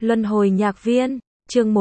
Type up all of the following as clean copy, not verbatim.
Luân hồi nhạc viên, chương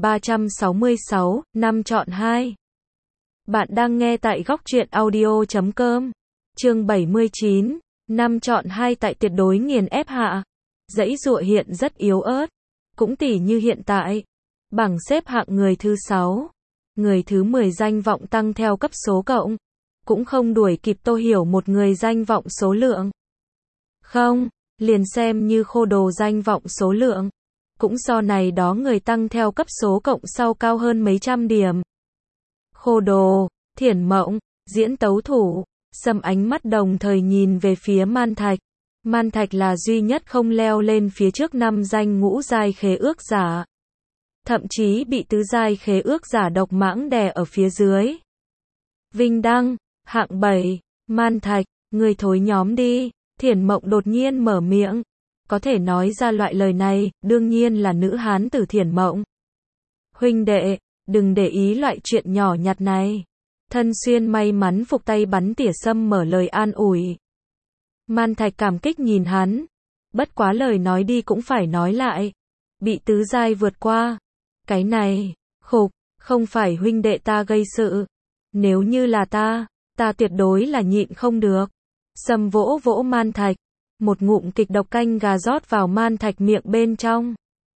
1366, năm chọn 2. Bạn đang nghe tại góc truyện audio.com. Chương 79, năm chọn 2 tại tuyệt đối nghiền ép hạ. Dãy dụa hiện rất yếu ớt. Cũng tỉ như hiện tại. Bảng xếp hạng người thứ 6. Người thứ 10 danh vọng tăng theo cấp số cộng. Cũng không đuổi kịp Tô Hiểu một người danh vọng số lượng. Không, liền xem như khô đồ danh vọng số lượng. Cũng do này đó người tăng theo cấp số cộng sau cao hơn mấy trăm điểm. Khô đồ, Thiển Mộng, diễn tấu thủ, Sâm ánh mắt đồng thời nhìn về phía Man Thạch. Man Thạch là duy nhất không leo lên phía trước 5 danh ngũ giai khế ước giả. Thậm chí bị tứ giai khế ước giả độc mãng đè ở phía dưới. Vinh Đăng, hạng 7, Man Thạch, người thối nhóm đi. Thiển Mộng đột nhiên mở miệng. Có thể nói ra loại lời này, đương nhiên là nữ hán tử Thiển Mộng. Huynh đệ, đừng để ý loại chuyện nhỏ nhặt này. Thân Xuyên may mắn phục tay bắn tỉa Sâm mở lời an ủi. Man Thạch cảm kích nhìn hắn. Bất quá lời nói đi cũng phải nói lại. Bị tứ giai vượt qua. Cái này, khục, không phải huynh đệ ta gây sự. Nếu như là ta tuyệt đối là nhịn không được. Sâm vỗ vỗ Man Thạch. Một ngụm kịch độc canh gà rót vào Man Thạch miệng bên trong.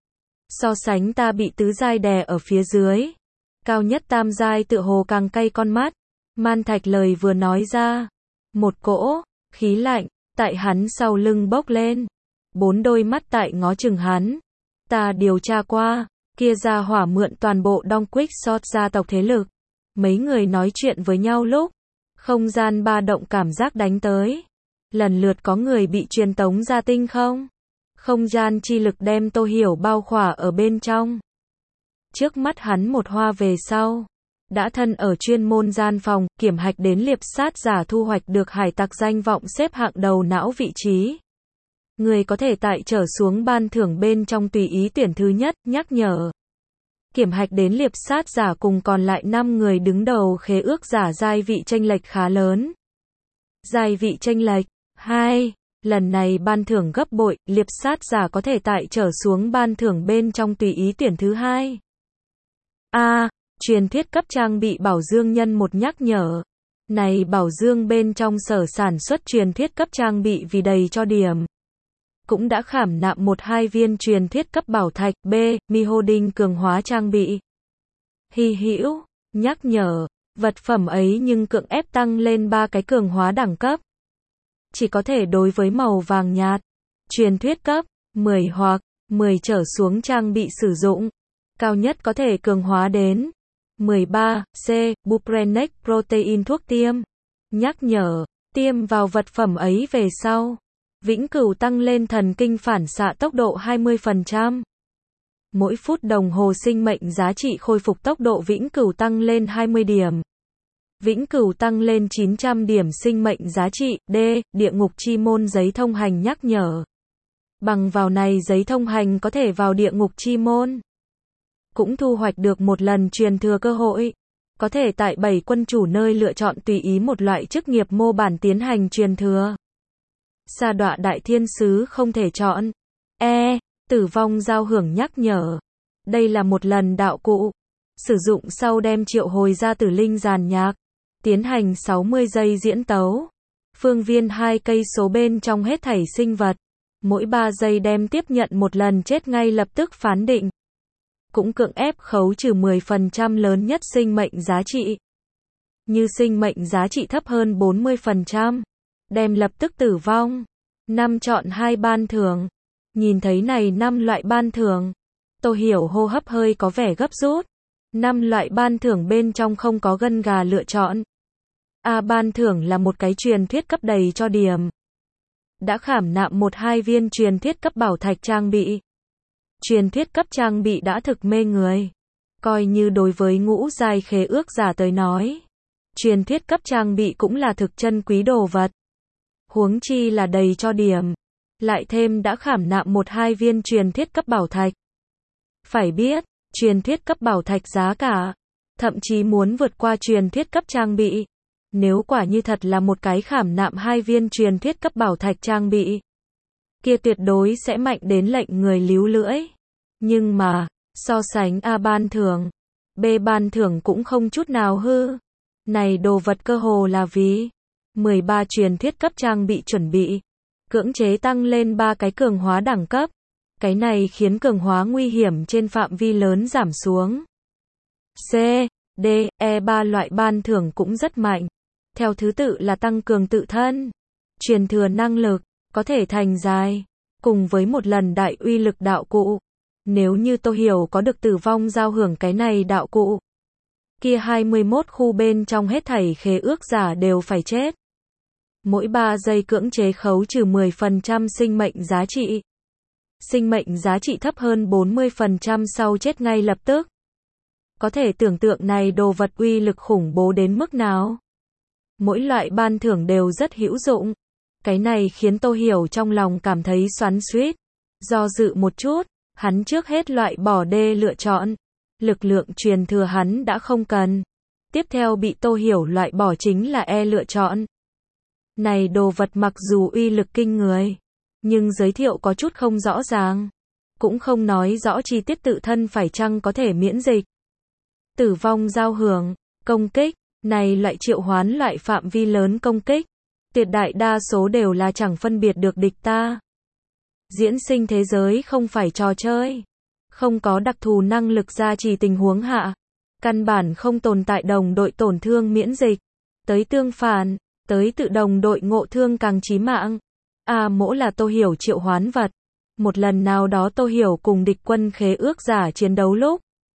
So sánh ta bị tứ giai đè ở phía dưới. Cao nhất tam giai tựa hồ càng cay con mắt. Man Thạch lời vừa nói ra. Một cỗ khí lạnh tại hắn sau lưng bốc lên. 4 đôi mắt tại ngó chừng hắn. Ta điều tra qua. Kia gia hỏa mượn toàn bộ Đông Quick Shot gia tộc thế lực. Mấy người nói chuyện với nhau lúc. Không gian ba động cảm giác đánh tới. Lần lượt có người bị truyền tống ra tinh không? Không gian chi lực đem Tô Hiểu bao khỏa ở bên trong. Trước mắt hắn một hoa về sau. Đã thân ở chuyên môn gian phòng, kiểm hạch đến liệp sát giả thu hoạch được hải tặc danh vọng xếp hạng đầu não vị trí. Người có thể tại trở xuống ban thưởng bên trong tùy ý tuyển thứ nhất, nhắc nhở. Kiểm hạch đến liệp sát giả cùng còn lại 5 người đứng đầu khế ước giả giai vị chênh lệch khá lớn. Giai vị chênh lệch 2. Lần này ban thưởng gấp bội, liệp sát giả có thể tại trở xuống ban thưởng bên trong tùy ý tuyển thứ 2. Truyền thuyết cấp trang bị bảo dương nhân một nhắc nhở. Này bảo dương bên trong sở sản xuất truyền thuyết cấp trang bị vì đầy cho điểm. Cũng đã khảm nạm 1-2 viên truyền thuyết cấp bảo thạch. B. Mi hô đinh cường hóa trang bị. Hy hữu, nhắc nhở, vật phẩm ấy nhưng cưỡng ép tăng lên 3 cái cường hóa đẳng cấp. Chỉ có thể đối với màu vàng nhạt, truyền thuyết cấp 10 hoặc 10 trở xuống trang bị sử dụng. Cao nhất có thể cường hóa đến 13. C. Buprenex protein thuốc tiêm. Nhắc nhở, tiêm vào vật phẩm ấy về sau. Vĩnh cửu tăng lên thần kinh phản xạ tốc độ 20%. Mỗi phút đồng hồ sinh mệnh giá trị khôi phục tốc độ vĩnh cửu tăng lên 20 điểm. Vĩnh cửu tăng lên 900 điểm sinh mệnh giá trị. D. Địa ngục chi môn giấy thông hành nhắc nhở. Bằng vào này giấy thông hành có thể vào địa ngục chi môn. Cũng thu hoạch được một lần truyền thừa cơ hội. Có thể tại 7 quân chủ nơi lựa chọn tùy ý một loại chức nghiệp mô bản tiến hành truyền thừa. Sa đọa đại thiên sứ không thể chọn. E. Tử vong giao hưởng nhắc nhở. Đây là một lần đạo cụ. Sử dụng sau đem triệu hồi ra tử linh giàn nhạc. Tiến hành 60 giây diễn tấu. Phương viên 2 cây số bên trong hết thảy sinh vật. Mỗi 3 giây đem tiếp nhận một lần chết ngay lập tức phán định. Cũng cưỡng ép khấu trừ 10% lớn nhất sinh mệnh giá trị. Như sinh mệnh giá trị thấp hơn 40%. Đem lập tức tử vong. 5 chọn 2 ban thưởng. Nhìn thấy này 5 loại ban thưởng. Tô Hiểu hô hấp hơi có vẻ gấp rút. 5 loại ban thưởng bên trong không có gân gà lựa chọn. A ban thưởng là một cái truyền thuyết cấp đầy cho điểm. Đã khảm nạm 1-2 viên truyền thuyết cấp bảo thạch trang bị. Truyền thuyết cấp trang bị đã thực mê người. Coi như đối với ngũ giai khế ước giả tới nói. Truyền thuyết cấp trang bị cũng là thực chân quý đồ vật. Huống chi là đầy cho điểm. Lại thêm đã khảm nạm 1-2 viên truyền thuyết cấp bảo thạch. Phải biết, truyền thuyết cấp bảo thạch giá cả. Thậm chí muốn vượt qua truyền thuyết cấp trang bị. Nếu quả như thật là một cái khảm nạm 2 viên truyền thuyết cấp bảo thạch trang bị. Kia tuyệt đối sẽ mạnh đến lệnh người líu lưỡi. Nhưng mà, so sánh A ban thưởng, B ban thưởng cũng không chút nào hư. Này đồ vật cơ hồ là vì 13 truyền thuyết cấp trang bị chuẩn bị, cưỡng chế tăng lên 3 cái cường hóa đẳng cấp. Cái này khiến cường hóa nguy hiểm trên phạm vi lớn giảm xuống. C, D, E 3 loại ban thưởng cũng rất mạnh. Theo thứ tự là tăng cường tự thân, truyền thừa năng lực, có thể thành dài, cùng với một lần đại uy lực đạo cụ. Nếu như Tô Hiểu có được tử vong giao hưởng cái này đạo cụ, kia 21 khu bên trong hết thảy khế ước giả đều phải chết. Mỗi 3 giây cưỡng chế khấu trừ 10% sinh mệnh giá trị. Sinh mệnh giá trị thấp hơn 40% sau chết ngay lập tức. Có thể tưởng tượng này đồ vật uy lực khủng bố đến mức nào. Mỗi loại ban thưởng đều rất hữu dụng. Cái này khiến Tô Hiểu trong lòng cảm thấy xoắn xuýt. Do dự một chút, hắn trước hết loại bỏ D lựa chọn. Lực lượng truyền thừa hắn đã không cần. Tiếp theo bị Tô Hiểu loại bỏ chính là E lựa chọn. Này đồ vật mặc dù uy lực kinh người, nhưng giới thiệu có chút không rõ ràng. Cũng không nói rõ chi tiết tự thân phải chăng có thể miễn dịch. Tử vong giao hưởng, công kích, này loại triệu hoán loại phạm vi lớn công kích. Tuyệt đại đa số đều là chẳng phân biệt được địch ta. Diễn sinh thế giới không phải trò chơi. Không có đặc thù năng lực gia trì tình huống hạ. Căn bản không tồn tại đồng đội tổn thương miễn dịch. Tới tương phản, tới tự đồng đội ngộ thương càng chí mạng. A mỗ là Tô Hiểu triệu hoán vật. Một lần nào đó Tô Hiểu cùng địch quân khế ước giả chiến đấu lúc,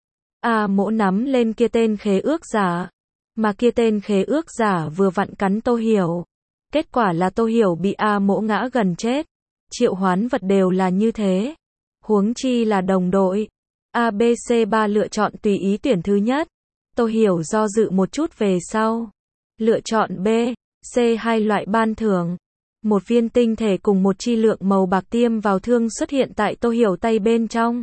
A mỗ nắm lên kia tên khế ước giả. Mà kia tên khế ước giả vừa vặn cắn Tô Hiểu. Kết quả là Tô Hiểu bị A mỗ ngã gần chết. Triệu hoán vật đều là như thế. Huống chi là đồng đội. A, B, C 3 lựa chọn tùy ý tuyển thứ nhất. Tô Hiểu do dự một chút về sau. Lựa chọn B, C hai loại ban thưởng. Một viên tinh thể cùng một chi lượng màu bạc tiêm vào thương xuất hiện tại Tô Hiểu tay bên trong.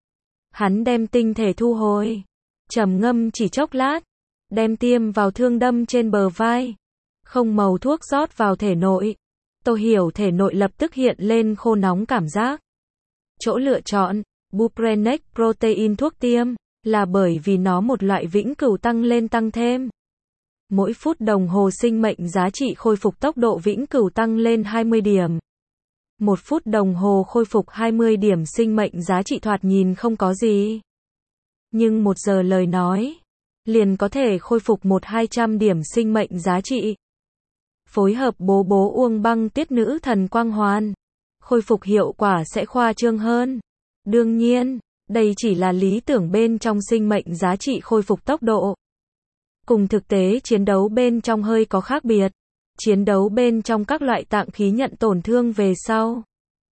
Hắn đem tinh thể thu hồi. Trầm ngâm chỉ chốc lát. Đem tiêm vào thương đâm trên bờ vai. Không màu thuốc rót vào thể nội. Tô Hiểu thể nội lập tức hiện lên khô nóng cảm giác. Chỗ lựa chọn, Buprenex protein thuốc tiêm, là bởi vì nó một loại vĩnh cửu tăng lên tăng thêm. Mỗi phút đồng hồ sinh mệnh giá trị khôi phục tốc độ vĩnh cửu tăng lên 20 điểm. Một phút đồng hồ khôi phục 20 điểm sinh mệnh giá trị thoạt nhìn không có gì. Nhưng 1 giờ lời nói, liền có thể khôi phục 100-200 điểm sinh mệnh giá trị. Phối hợp bố bố uông băng tiết nữ thần quang hoàn. Khôi phục hiệu quả sẽ khoa trương hơn. Đương nhiên, đây chỉ là lý tưởng bên trong sinh mệnh giá trị khôi phục tốc độ. Cùng thực tế chiến đấu bên trong hơi có khác biệt. Chiến đấu bên trong các loại tạng khí nhận tổn thương về sau,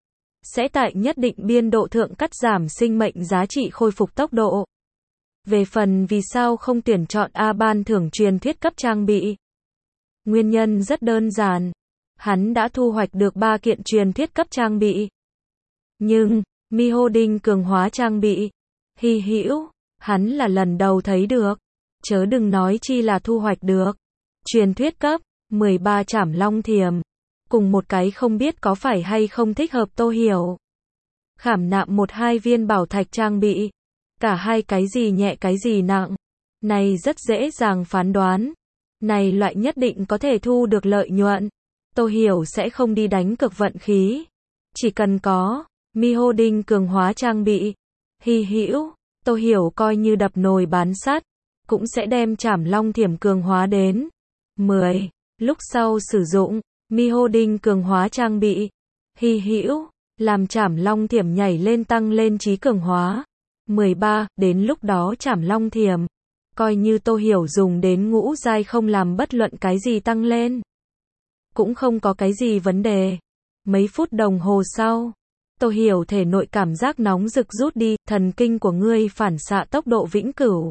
sẽ tại nhất định biên độ thượng cắt giảm sinh mệnh giá trị khôi phục tốc độ. Về phần vì sao không tuyển chọn A ban thưởng truyền thuyết cấp trang bị. Nguyên nhân rất đơn giản. Hắn đã thu hoạch được 3 kiện truyền thuyết cấp trang bị. Nhưng, Miho Đinh cường hóa trang bị, hy hữu, hắn là lần đầu thấy được. Chớ đừng nói chi là thu hoạch được. Truyền thuyết cấp, 13 trảm long thiềm. Cùng một cái không biết có phải hay không thích hợp Tô Hiểu. Khảm nạm 1-2 viên bảo thạch trang bị. Cả hai cái gì nhẹ cái gì nặng. Này rất dễ dàng phán đoán. Này loại nhất định có thể thu được lợi nhuận. Tô Hiểu sẽ không đi đánh cực vận khí. Chỉ cần có Miho Đinh cường hóa trang bị, hy hữu, Tô Hiểu coi như đập nồi bán sắt, cũng sẽ đem trảm long thiểm cường hóa đến 10. Lúc sau sử dụng Miho Đinh cường hóa trang bị, hy hữu, làm trảm long thiểm nhảy lên tăng lên trí cường hóa 13. Đến lúc đó trảm long thiểm, coi như Tô Hiểu dùng đến ngũ giai không làm bất luận cái gì tăng lên, cũng không có cái gì vấn đề. Mấy phút đồng hồ sau, Tô Hiểu thể nội cảm giác nóng rực rút đi, thần kinh của ngươi phản xạ tốc độ vĩnh cửu.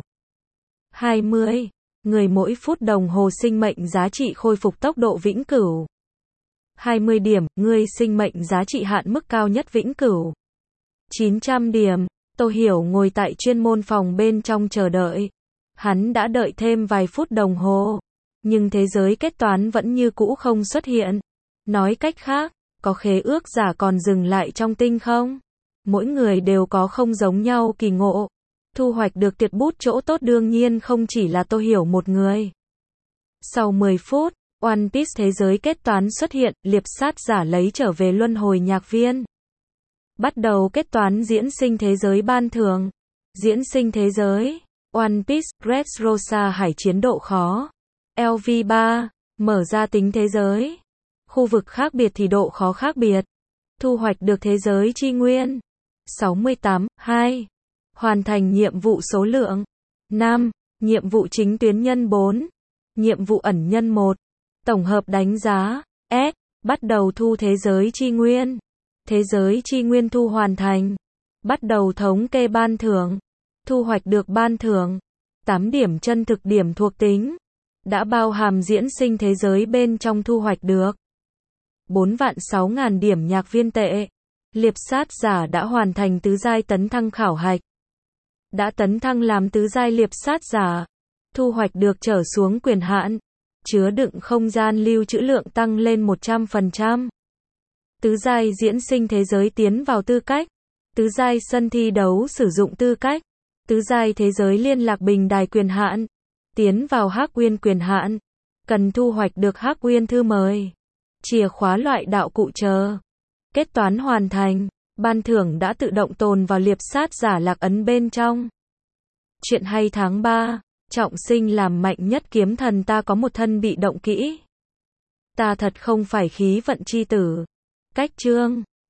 20. Người mỗi phút đồng hồ sinh mệnh giá trị khôi phục tốc độ vĩnh cửu. 20 điểm, ngươi sinh mệnh giá trị hạn mức cao nhất vĩnh cửu. 900 điểm, Tô Hiểu ngồi tại chuyên môn phòng bên trong chờ đợi. Hắn đã đợi thêm vài phút đồng hồ, nhưng thế giới kết toán vẫn như cũ không xuất hiện. Nói cách khác, có khế ước giả còn dừng lại trong tinh không? Mỗi người đều có không giống nhau kỳ ngộ. Thu hoạch được tuyệt bút chỗ tốt đương nhiên không chỉ là Tô Hiểu một người. Sau 10 phút, One Piece thế giới kết toán xuất hiện, liệp sát giả lấy trở về luân hồi nhạc viên. Bắt đầu kết toán diễn sinh thế giới ban thưởng. Diễn sinh thế giới. One Piece, Dressrosa hải chiến độ khó. LV3. Mở ra tính thế giới. Khu vực khác biệt thì độ khó khác biệt. Thu hoạch được thế giới chi nguyên. 68. 2. Hoàn thành nhiệm vụ số lượng. 5. Nhiệm vụ chính tuyến nhân 4. Nhiệm vụ ẩn nhân 1. Tổng hợp đánh giá. S. Bắt đầu thu thế giới chi nguyên. Thế giới chi nguyên thu hoàn thành. Bắt đầu thống kê ban thưởng. Thu hoạch được ban thưởng. 8 điểm chân thực điểm thuộc tính. Đã bao hàm diễn sinh thế giới bên trong thu hoạch được. 4.600.000 điểm nhạc viên tệ. Liệp sát giả đã hoàn thành tứ giai tấn thăng khảo hạch. Đã tấn thăng làm tứ giai liệp sát giả. Thu hoạch được trở xuống quyền hạn. Chứa đựng không gian lưu trữ lượng tăng lên 100%. Tứ giai diễn sinh thế giới tiến vào tư cách. Tứ giai sân thi đấu sử dụng tư cách. Tứ giai thế giới liên lạc bình đài quyền hạn. Tiến vào Hắc Uyên quyền hạn. Cần thu hoạch được Hắc Uyên thư mời. Chìa khóa loại đạo cụ chờ. Kết toán hoàn thành. Ban thưởng đã tự động tồn vào liệp sát giả lạc ấn bên trong. Chuyện hay tháng 3. Trọng sinh làm mạnh nhất kiếm thần ta có một thân bị động kỹ. Ta thật không phải khí vận chi tử. Cách chương